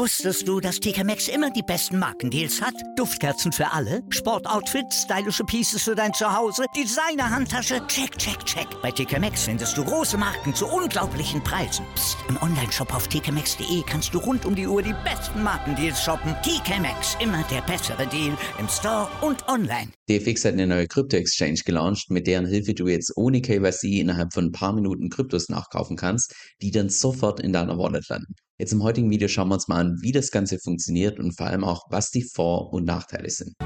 Wusstest du, dass TK Maxx immer die besten Markendeals hat? Duftkerzen für alle, Sportoutfits, stylische Pieces für dein Zuhause, Designer-Handtasche, check, check, check. Bei TK Maxx findest du große Marken zu unglaublichen Preisen. Psst. Im Onlineshop auf tkmaxx.de kannst du rund um die Uhr die besten Markendeals shoppen. TK Maxx, immer der bessere Deal im Store und online. DFX hat eine neue Krypto-Exchange gelauncht, mit deren Hilfe du jetzt ohne KYC innerhalb von ein paar Minuten Kryptos nachkaufen kannst, die dann sofort in deiner Wallet landen. Jetzt im heutigen Video schauen wir uns mal an, wie das Ganze funktioniert und vor allem auch, was die Vor- und Nachteile sind.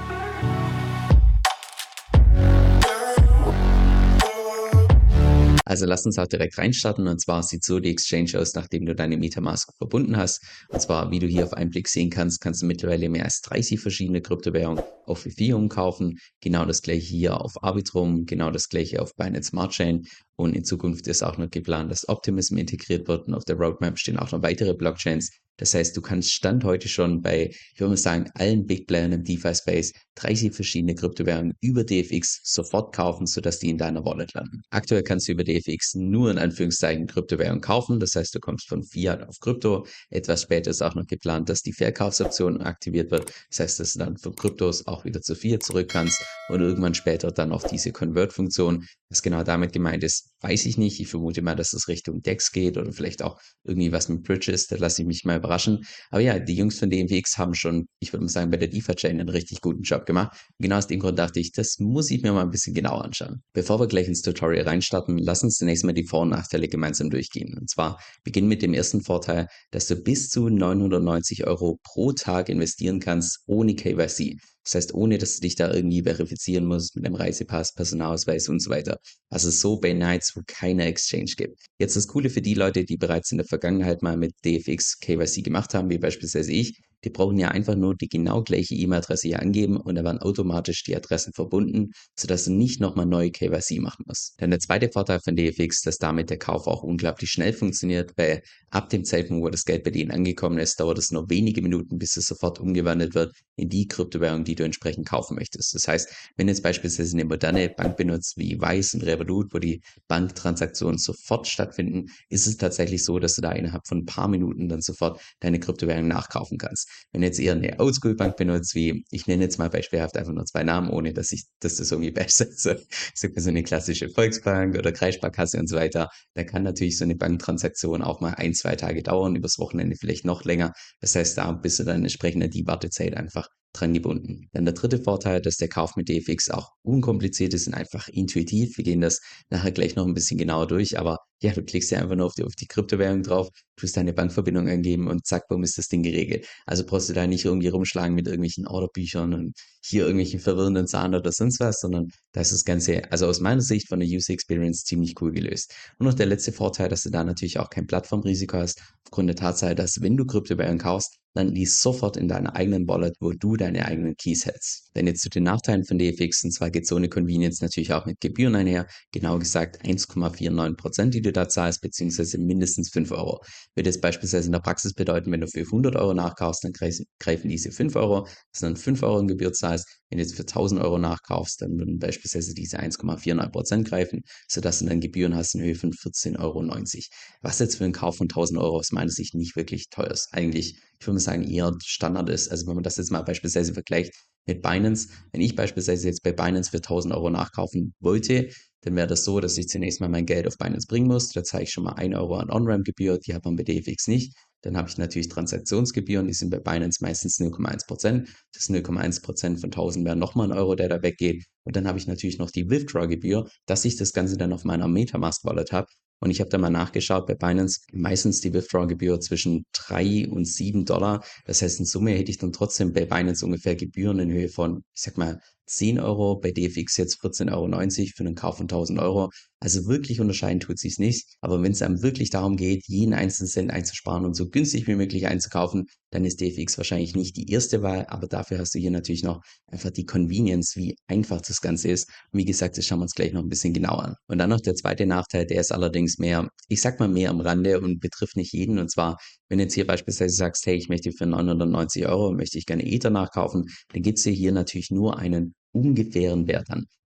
Also lass uns auch direkt reinstarten, und zwar sieht so die Exchange aus, nachdem du deine MetaMask verbunden hast. Und zwar, wie du hier auf einen Blick sehen kannst, kannst du mittlerweile mehr als 30 verschiedene Kryptowährungen auf Ethereum kaufen. Genau das gleiche hier auf Arbitrum, genau das gleiche auf Binance Smart Chain. Und in Zukunft ist auch noch geplant, dass Optimism integriert wird, und auf der Roadmap stehen auch noch weitere Blockchains. Das heißt, du kannst Stand heute schon bei, ich würde mal sagen, allen Big Playern im DeFi-Space 30 verschiedene Kryptowährungen über DFX sofort kaufen, sodass die in deiner Wallet landen. Aktuell kannst du über DFX nur in Anführungszeichen Kryptowährungen kaufen. Das heißt, du kommst von Fiat auf Krypto. Etwas später ist auch noch geplant, dass die Verkaufsoption aktiviert wird. Das heißt, dass du dann von Kryptos auch wieder zu Fiat zurück kannst, und irgendwann später dann auf diese Convert-Funktion. Was genau damit gemeint ist, weiß ich nicht. Ich vermute mal, dass es Richtung DEX geht oder vielleicht auch irgendwie was mit Bridges. Da lasse ich mich mal überraschen. Aber ja, die Jungs von DFX haben schon, ich würde mal sagen, bei der DeFi-Chain einen richtig guten Job gemacht. Und genau aus dem Grund dachte ich, das muss ich mir mal ein bisschen genauer anschauen. Bevor wir gleich ins Tutorial reinstarten, lass uns zunächst mal die Vor- und Nachteile gemeinsam durchgehen. Und zwar beginnen mit dem ersten Vorteil, dass du bis zu 990 Euro pro Tag investieren kannst ohne KYC. Das heißt, ohne dass du dich da irgendwie verifizieren musst mit einem Reisepass, Personalausweis und so weiter. Also so bei Nights, wo keine Exchange gibt. Jetzt das Coole für die Leute, die bereits in der Vergangenheit mal mit DFX KYC gemacht haben, wie beispielsweise ich, die brauchen ja einfach nur die genau gleiche E-Mail-Adresse hier angeben, und dann werden automatisch die Adressen verbunden, sodass du nicht nochmal neue KYC machen musst. Dann der zweite Vorteil von DFX, dass damit der Kauf auch unglaublich schnell funktioniert, weil ab dem Zeitpunkt, wo das Geld bei denen angekommen ist, dauert es nur wenige Minuten, bis es sofort umgewandelt wird in die Kryptowährung, die du entsprechend kaufen möchtest. Das heißt, wenn du jetzt beispielsweise eine moderne Bank benutzt wie Wise und Revolut, wo die Banktransaktionen sofort stattfinden, ist es tatsächlich so, dass du da innerhalb von ein paar Minuten dann sofort deine Kryptowährung nachkaufen kannst. Wenn du jetzt eher eine Oldschool-Bank benutzt, wie, ich nenne jetzt mal beispielhaft einfach nur zwei Namen, ohne dass das irgendwie besser ist, ich sag mal so eine klassische Volksbank oder Kreissparkasse und so weiter, dann kann natürlich so eine Banktransaktion auch mal 1, 2 Tage dauern, übers Wochenende vielleicht noch länger. Das heißt, da bist du dann entsprechend an die Wartezeit einfach dran gebunden. Dann der dritte Vorteil, dass der Kauf mit DFX auch unkompliziert ist und einfach intuitiv. Wir gehen das nachher gleich noch ein bisschen genauer durch, aber ja, du klickst ja einfach nur auf die Kryptowährung drauf, tust deine Bankverbindung eingeben und zack, bumm, ist das Ding geregelt. Also brauchst du da nicht irgendwie rumschlagen mit irgendwelchen Orderbüchern und hier irgendwelchen verwirrenden Zahlen oder sonst was, sondern da ist das Ganze, also aus meiner Sicht von der User Experience, ziemlich cool gelöst. Und noch der letzte Vorteil, dass du da natürlich auch kein Plattformrisiko hast, aufgrund der Tatsache, dass wenn du Kryptowährungen kaufst, dann liest sofort in deiner eigenen Wallet, wo du deine eigenen Keys hältst. Denn jetzt zu den Nachteilen von DFX, und zwar geht so eine Convenience natürlich auch mit Gebühren einher, genau gesagt 1,49%, die du da zahlst, beziehungsweise mindestens 5 Euro. Würde jetzt beispielsweise in der Praxis bedeuten, wenn du für 100 Euro nachkaufst, dann greifen diese 5 Euro, dass du dann 5 Euro in Gebühr zahlst. Wenn du jetzt für 1000 Euro nachkaufst, dann würden beispielsweise diese 1,49% greifen, sodass du dann Gebühren hast in Höhe von 14,90 Euro. Was jetzt für einen Kauf von 1000 Euro aus meiner Sicht nicht wirklich teuer ist. Eigentlich, ich würde mal sagen, eher Standard ist. Also wenn man das jetzt mal beispielsweise vergleicht mit Binance, wenn ich beispielsweise jetzt bei Binance für 1000 Euro nachkaufen wollte, dann wäre das so, dass ich zunächst mal mein Geld auf Binance bringen muss. Da zahle ich schon mal 1 Euro an On-Ramp-Gebühr, die hat man bei DFX nicht. Dann habe ich natürlich Transaktionsgebühren, die sind bei Binance meistens 0,1%. Das 0,1% von 1000 wäre nochmal ein Euro, der da weggeht. Und dann habe ich natürlich noch die Withdraw-Gebühr, dass ich das Ganze dann auf meiner Metamask-Wallet habe. Und ich habe da mal nachgeschaut, bei Binance meistens die Withdraw-Gebühr zwischen 3 und 7 Dollar. Das heißt, in Summe hätte ich dann trotzdem bei Binance ungefähr Gebühren in Höhe von, ich sag mal, 10 Euro, bei DFX jetzt 14,90 Euro für einen Kauf von 1000 Euro. Also wirklich unterscheiden tut sich's nicht. Aber wenn es einem wirklich darum geht, jeden einzelnen Cent einzusparen und so günstig wie möglich einzukaufen, dann ist DFX wahrscheinlich nicht die erste Wahl. Aber dafür hast du hier natürlich noch einfach die Convenience, wie einfach das Ganze ist. Und wie gesagt, das schauen wir uns gleich noch ein bisschen genauer an. Und dann noch der zweite Nachteil, der ist allerdings mehr, ich sag mal mehr am Rande und betrifft nicht jeden. Und zwar, wenn du jetzt hier beispielsweise sagst, hey, ich möchte für 990 Euro, möchte ich gerne Ether nachkaufen, dann gibt's dir hier natürlich nur einen ungefähren Wert an.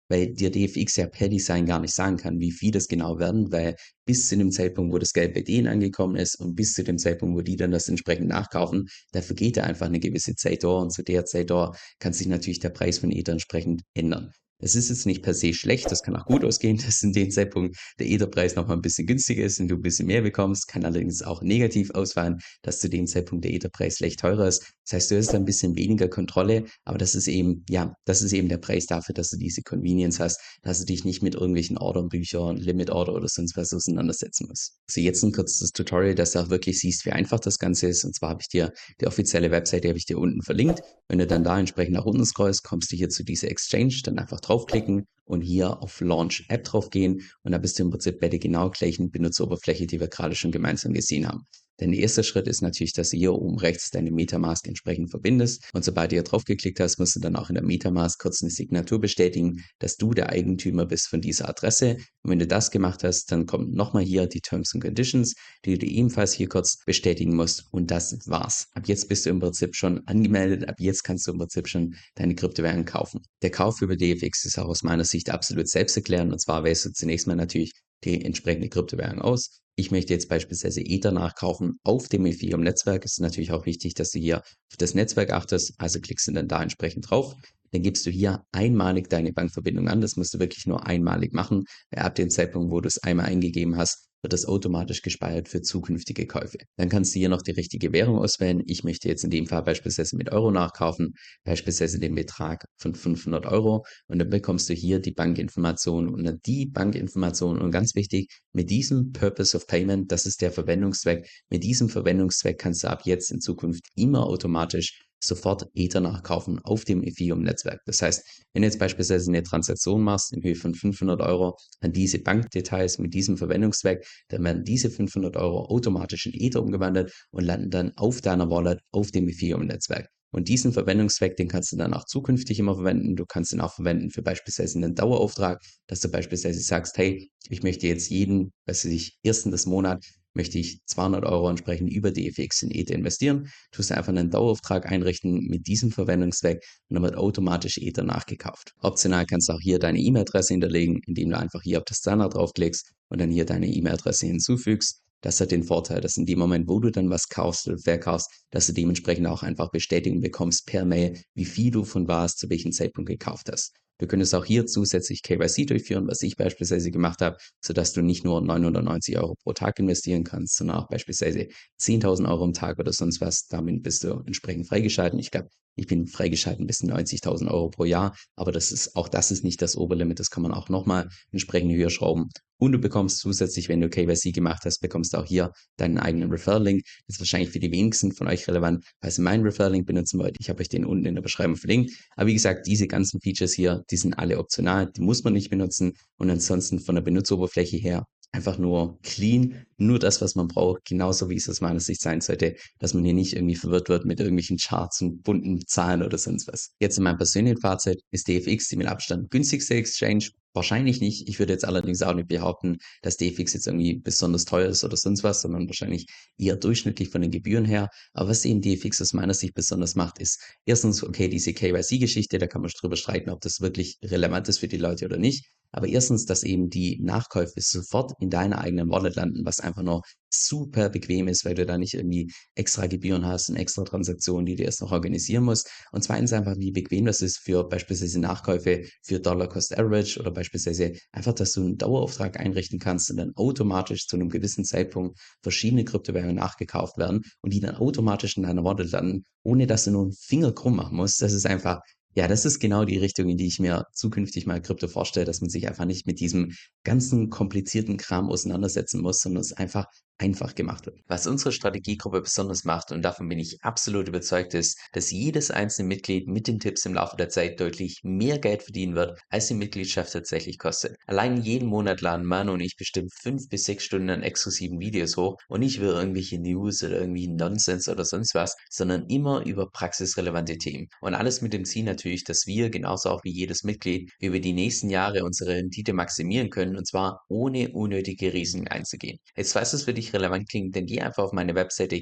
weil dir DFX ja per Design gar nicht sagen kann, wie viel das genau werden, weil bis zu dem Zeitpunkt, wo das Geld bei denen angekommen ist und bis zu dem Zeitpunkt, wo die dann das entsprechend nachkaufen, da vergeht da einfach eine gewisse Zeit durch und zu der Zeit durch kann sich natürlich der Preis von Ether entsprechend ändern. Das ist jetzt nicht per se schlecht, das kann auch gut ausgehen, dass in dem Zeitpunkt der Etherpreis noch mal ein bisschen günstiger ist und du ein bisschen mehr bekommst, kann allerdings auch negativ ausfallen, dass zu dem Zeitpunkt der Etherpreis leicht teurer ist. Das heißt, du hast da ein bisschen weniger Kontrolle, aber das ist eben, ja, das ist eben der Preis dafür, dass du diese Convenience hast, dass du dich nicht mit irgendwelchen Orderbüchern, Limit Order oder sonst was auseinandersetzen musst. So, jetzt ein kurzes Tutorial, dass du auch wirklich siehst, wie einfach das Ganze ist. Und zwar habe ich dir die offizielle Webseite habe ich dir unten verlinkt. Wenn du dann da entsprechend nach unten scrollst, kommst du hier zu dieser Exchange, dann einfach draufklicken und hier auf Launch App drauf gehen und da bist du im Prinzip bei der genau gleichen Benutzeroberfläche, die wir gerade schon gemeinsam gesehen haben. Denn der erste Schritt ist natürlich, dass du hier oben rechts deine Metamask entsprechend verbindest. Und sobald du hier drauf geklickt hast, musst du dann auch in der Metamask kurz eine Signatur bestätigen, dass du der Eigentümer bist von dieser Adresse. Und wenn du das gemacht hast, dann kommt nochmal hier die Terms and Conditions, die du ebenfalls hier kurz bestätigen musst. Und das war's. Ab jetzt bist du im Prinzip schon angemeldet. Ab jetzt kannst du im Prinzip schon deine Kryptowährung kaufen. Der Kauf über DFX ist auch aus meiner Sicht absolut selbsterklärend. Und zwar wählst du zunächst mal natürlich die entsprechende Kryptowährung aus. Ich möchte jetzt beispielsweise Ether nachkaufen auf dem Ethereum-Netzwerk. Es ist natürlich auch wichtig, dass du hier auf das Netzwerk achtest. Also klickst du dann da entsprechend drauf. Dann gibst du hier einmalig deine Bankverbindung an. Das musst du wirklich nur einmalig machen. Weil ab dem Zeitpunkt, wo du es einmal eingegeben hast, wird das automatisch gespeichert für zukünftige Käufe. Dann kannst du hier noch die richtige Währung auswählen. Ich möchte jetzt in dem Fall beispielsweise mit Euro nachkaufen, beispielsweise den Betrag von 500 Euro. Und dann bekommst du hier die Bankinformation und dann die Bankinformation. Und ganz wichtig, mit diesem Purpose of Payment, das ist der Verwendungszweck, mit diesem Verwendungszweck kannst du ab jetzt in Zukunft immer automatisch sofort Ether nachkaufen auf dem Ethereum-Netzwerk. Das heißt, wenn du jetzt beispielsweise eine Transaktion machst in Höhe von 500 Euro an diese Bankdetails mit diesem Verwendungszweck, dann werden diese 500 Euro automatisch in Ether umgewandelt und landen dann auf deiner Wallet auf dem Ethereum-Netzwerk. Und diesen Verwendungszweck, den kannst du dann auch zukünftig immer verwenden. Du kannst ihn auch verwenden für beispielsweise einen Dauerauftrag, dass du beispielsweise sagst, hey, ich möchte jetzt jeden, was weiß ich, ersten des Monats möchte ich 200 Euro entsprechend über DFX in Ether investieren, tust du einfach einen Dauerauftrag einrichten mit diesem Verwendungszweck und dann wird automatisch Ether nachgekauft. Optional kannst du auch hier deine E-Mail-Adresse hinterlegen, indem du einfach hier auf das Standard draufklickst und dann hier deine E-Mail-Adresse hinzufügst. Das hat den Vorteil, dass in dem Moment, wo du dann was kaufst oder verkaufst, dass du dementsprechend auch einfach Bestätigung bekommst per Mail, wie viel du von was zu welchem Zeitpunkt gekauft hast. Du könntest auch hier zusätzlich KYC durchführen, was ich beispielsweise gemacht habe, sodass du nicht nur 990 Euro pro Tag investieren kannst, sondern auch beispielsweise 10.000 Euro am Tag oder sonst was. Damit bist du entsprechend freigeschalten. Ich glaube, ich bin freigeschalten bis 90.000 Euro pro Jahr, aber das ist nicht das Oberlimit. Das kann man auch nochmal entsprechend höher schrauben. Und du bekommst zusätzlich, wenn du KYC gemacht hast, bekommst du auch hier deinen eigenen Referral-Link. Das ist wahrscheinlich für die wenigsten von euch relevant, falls ihr meinen Referral-Link benutzen wollt. Ich habe euch den unten in der Beschreibung verlinkt. Aber wie gesagt, diese ganzen Features hier, die sind alle optional, die muss man nicht benutzen. Und ansonsten von der Benutzeroberfläche her einfach nur clean, nur das, was man braucht, genauso wie es aus meiner Sicht sein sollte, dass man hier nicht irgendwie verwirrt wird mit irgendwelchen Charts und bunten Zahlen oder sonst was. Jetzt in meinem persönlichen Fazit ist DFX die mit Abstand günstigste Exchange. Wahrscheinlich nicht. Ich würde jetzt allerdings auch nicht behaupten, dass DFX jetzt irgendwie besonders teuer ist oder sonst was, sondern wahrscheinlich eher durchschnittlich von den Gebühren her. Aber was eben DFX aus meiner Sicht besonders macht, ist erstens, okay, diese KYC-Geschichte, da kann man drüber streiten, ob das wirklich relevant ist für die Leute oder nicht. Aber erstens, dass eben die Nachkäufe sofort in deiner eigenen Wallet landen, was einfach nur super bequem ist, weil du da nicht irgendwie extra Gebühren hast und extra Transaktionen, die du erst noch organisieren musst. Und zweitens einfach, wie bequem das ist für beispielsweise Nachkäufe für Dollar Cost Average oder beispielsweise einfach, dass du einen Dauerauftrag einrichten kannst und dann automatisch zu einem gewissen Zeitpunkt verschiedene Kryptowährungen nachgekauft werden und die dann automatisch in deiner Wallet landen, ohne dass du nur einen Finger krumm machen musst. Das ist einfach, ja, das ist genau die Richtung, in die ich mir zukünftig mal Krypto vorstelle, dass man sich einfach nicht mit diesem ganzen komplizierten Kram auseinandersetzen muss, sondern es einfach gemacht wird. Was unsere Strategiegruppe besonders macht, und davon bin ich absolut überzeugt, ist, dass jedes einzelne Mitglied mit den Tipps im Laufe der Zeit deutlich mehr Geld verdienen wird, als die Mitgliedschaft tatsächlich kostet. Allein jeden Monat laden Manu und ich bestimmt 5 bis 6 Stunden an exklusiven Videos hoch und nicht über irgendwelche News oder irgendwie Nonsens oder sonst was, sondern immer über praxisrelevante Themen. Und alles mit dem Ziel natürlich, dass wir, genauso auch wie jedes Mitglied, über die nächsten Jahre unsere Rendite maximieren können, und zwar ohne unnötige Risiken einzugehen. Jetzt, falls es für dich relevant klingt, dann geh einfach auf meine Webseite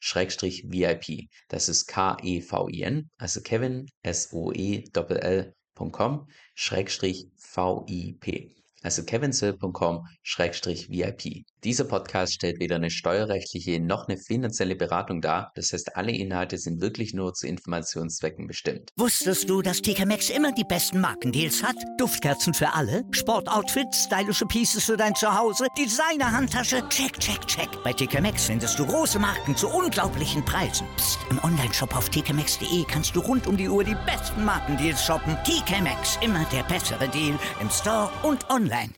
kevinsoe.com/VIP. Das ist Kevin, also Kevin, SOELL kevinsoe.com/VIP. Also kevinsoe.com/VIP. Dieser Podcast stellt weder eine steuerrechtliche noch eine finanzielle Beratung dar. Das heißt, alle Inhalte sind wirklich nur zu Informationszwecken bestimmt. Wusstest du, dass TK Maxx immer die besten Markendeals hat? Duftkerzen für alle, Sportoutfits, stylische Pieces für dein Zuhause, Designer-Handtasche, check, check, check. Bei TK Maxx findest du große Marken zu unglaublichen Preisen. Psst. Im Onlineshop auf tkmaxx.de kannst du rund um die Uhr die besten Markendeals shoppen. TK Maxx, immer der bessere Deal im Store und online.